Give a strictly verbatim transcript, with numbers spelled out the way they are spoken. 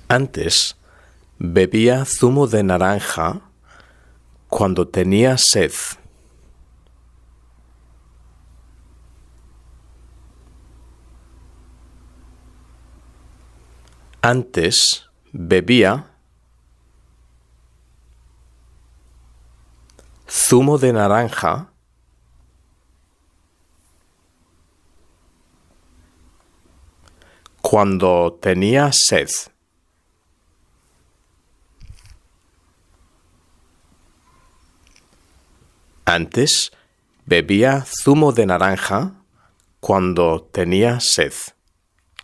Antes bebía zumo de naranja cuando tenía sed. Antes bebía zumo de naranja cuando tenía sed. Antes bebía zumo de naranja cuando tenía sed.